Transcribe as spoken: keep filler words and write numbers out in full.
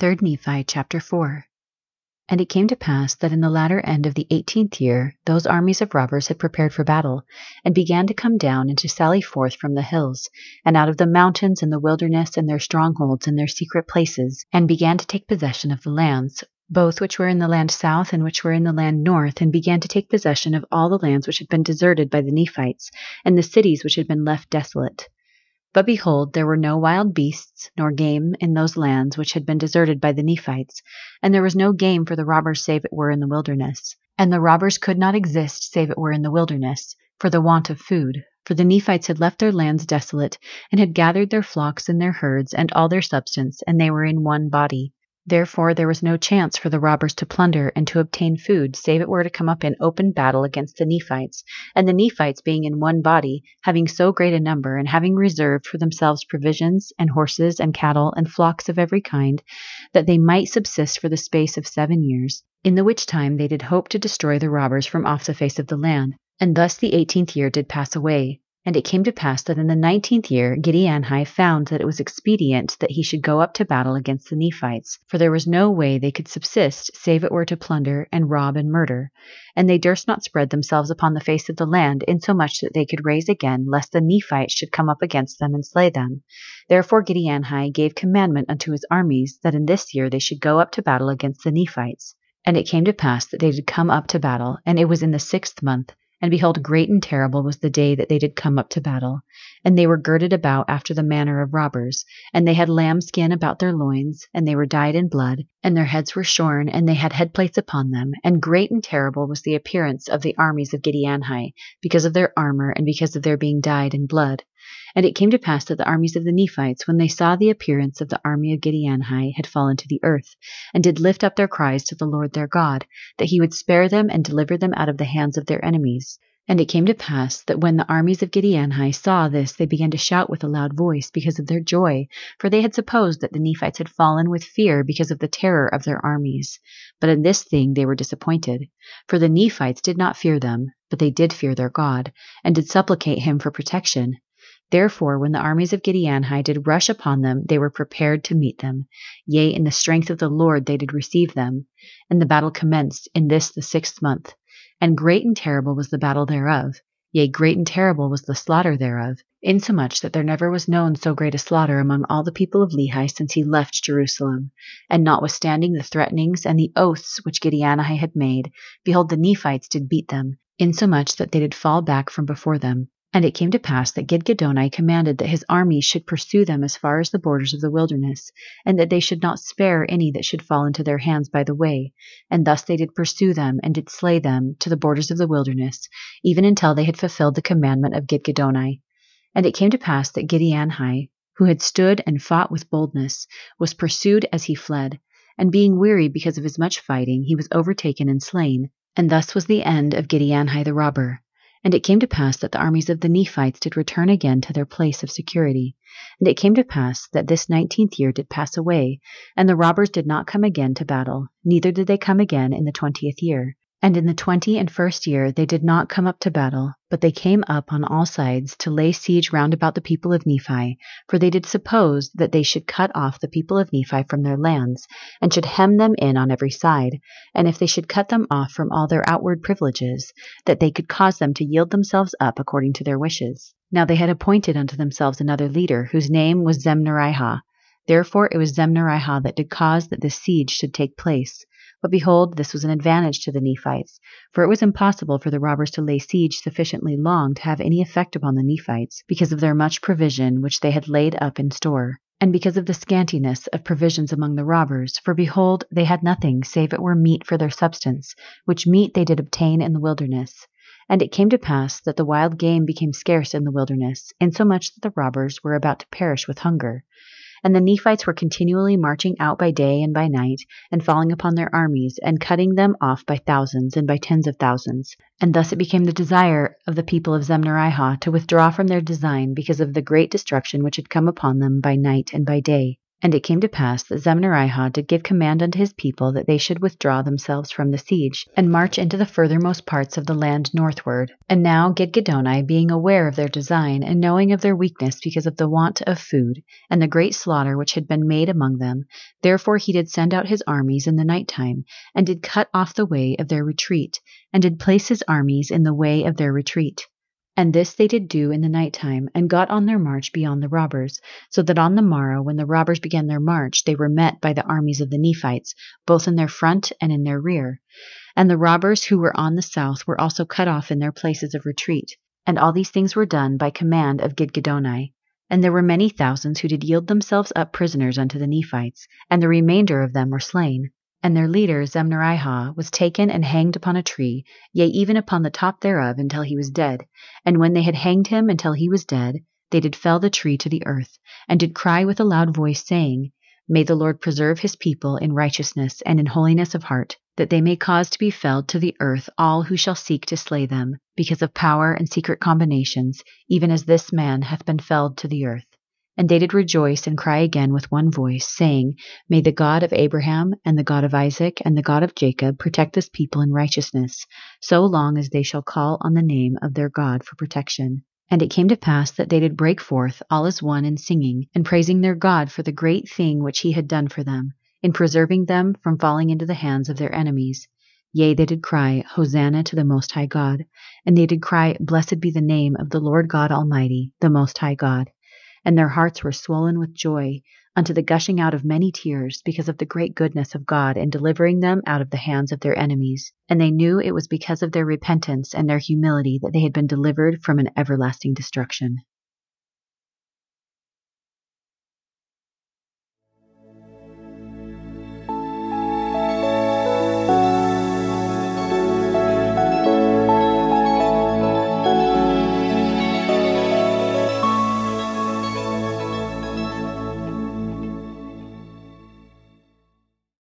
Third Nephi chapter four. And it came to pass that in the latter end of the eighteenth year those armies of robbers had prepared for battle, and began to come down and to sally forth from the hills, and out of the mountains and the wilderness and their strongholds and their secret places, and began to take possession of the lands, both which were in the land south and which were in the land north, and began to take possession of all the lands which had been deserted by the Nephites, and the cities which had been left desolate. But behold, there were no wild beasts nor game in those lands which had been deserted by the Nephites, and there was no game for the robbers save it were in the wilderness. And the robbers could not exist save it were in the wilderness, for the want of food. For the Nephites had left their lands desolate, and had gathered their flocks and their herds and all their substance, and they were in one body. Therefore there was no chance for the robbers to plunder and to obtain food, save it were to come up in open battle against the Nephites, and the Nephites being in one body, having so great a number, and having reserved for themselves provisions, and horses, and cattle, and flocks of every kind, that they might subsist for the space of seven years, in the which time they did hope to destroy the robbers from off the face of the land. And thus the eighteenth year did pass away. And it came to pass that in the nineteenth year Giddianhi found that it was expedient that he should go up to battle against the Nephites, for there was no way they could subsist save it were to plunder and rob and murder, and they durst not spread themselves upon the face of the land, insomuch that they could raise again, lest the Nephites should come up against them and slay them. Therefore Giddianhi gave commandment unto his armies that in this year they should go up to battle against the Nephites. And it came to pass that they did come up to battle, and it was in the sixth month. And behold, great and terrible was the day that they did come up to battle. And they were girded about after the manner of robbers, and they had lambskin about their loins, and they were dyed in blood, and their heads were shorn, and they had headplates upon them. And great and terrible was the appearance of the armies of Giddianhi, because of their armor, and because of their being dyed in blood. And it came to pass that the armies of the Nephites, when they saw the appearance of the army of Giddianhi, had fallen to the earth, and did lift up their cries to the Lord their God, that he would spare them and deliver them out of the hands of their enemies. And it came to pass that when the armies of Giddianhi saw this, they began to shout with a loud voice because of their joy, for they had supposed that the Nephites had fallen with fear because of the terror of their armies. But in this thing they were disappointed, for the Nephites did not fear them, but they did fear their God, and did supplicate him for protection. Therefore, when the armies of Giddianhi did rush upon them, they were prepared to meet them. Yea, in the strength of the Lord they did receive them. And the battle commenced in this the sixth month. And great and terrible was the battle thereof. Yea, great and terrible was the slaughter thereof, insomuch that there never was known so great a slaughter among all the people of Lehi since he left Jerusalem. And notwithstanding the threatenings and the oaths which Giddianhi had made, behold, the Nephites did beat them, insomuch that they did fall back from before them. And it came to pass that Gidgiddoni commanded that his armies should pursue them as far as the borders of the wilderness, and that they should not spare any that should fall into their hands by the way. And thus they did pursue them, and did slay them to the borders of the wilderness, even until they had fulfilled the commandment of Gidgiddoni. And it came to pass that Giddianhi, who had stood and fought with boldness, was pursued as he fled, and being weary because of his much fighting, he was overtaken and slain. And thus was the end of Giddianhi the robber. And it came to pass that the armies of the Nephites did return again to their place of security. And it came to pass that this nineteenth year did pass away, and the robbers did not come again to battle, neither did they come again in the twentieth year. And in the twenty and first year they did not come up to battle, but they came up on all sides to lay siege round about the people of Nephi, for they did suppose that they should cut off the people of Nephi from their lands, and should hem them in on every side, and if they should cut them off from all their outward privileges, that they could cause them to yield themselves up according to their wishes. Now they had appointed unto themselves another leader, whose name was Zemnarihah. Therefore it was Zemnarihah that did cause that this siege should take place. But behold, this was an advantage to the Nephites, for it was impossible for the robbers to lay siege sufficiently long to have any effect upon the Nephites, because of their much provision which they had laid up in store, and because of the scantiness of provisions among the robbers, for behold, they had nothing, save it were meat for their substance, which meat they did obtain in the wilderness. And it came to pass that the wild game became scarce in the wilderness, insomuch that the robbers were about to perish with hunger. And the Nephites were continually marching out by day and by night, and falling upon their armies, and cutting them off by thousands and by tens of thousands. And thus it became the desire of the people of Zemnarihah to withdraw from their design, because of the great destruction which had come upon them by night and by day. And it came to pass that Zemnarihah did give command unto his people that they should withdraw themselves from the siege, and march into the furthermost parts of the land northward. And now Gidgiddoni, being aware of their design, and knowing of their weakness because of the want of food, and the great slaughter which had been made among them, therefore he did send out his armies in the night time, and did cut off the way of their retreat, and did place his armies in the way of their retreat. And this they did do in the night time, and got on their march beyond the robbers, so that on the morrow, when the robbers began their march, they were met by the armies of the Nephites, both in their front and in their rear. And the robbers who were on the south were also cut off in their places of retreat. And all these things were done by command of Gidgiddoni. And there were many thousands who did yield themselves up prisoners unto the Nephites, and the remainder of them were slain. And their leader Zemnarihah was taken and hanged upon a tree, yea, even upon the top thereof, until he was dead. And when they had hanged him until he was dead, they did fell the tree to the earth, and did cry with a loud voice, saying, May the Lord preserve his people in righteousness and in holiness of heart, that they may cause to be felled to the earth all who shall seek to slay them, because of power and secret combinations, even as this man hath been felled to the earth. And they did rejoice and cry again with one voice, saying, May the God of Abraham, and the God of Isaac, and the God of Jacob protect this people in righteousness, so long as they shall call on the name of their God for protection. And it came to pass that they did break forth all as one in singing, and praising their God for the great thing which he had done for them, in preserving them from falling into the hands of their enemies. Yea, they did cry, Hosanna to the Most High God. And they did cry, Blessed be the name of the Lord God Almighty, the Most High God. And their hearts were swollen with joy, unto the gushing out of many tears, because of the great goodness of God in delivering them out of the hands of their enemies. And they knew it was because of their repentance and their humility that they had been delivered from an everlasting destruction.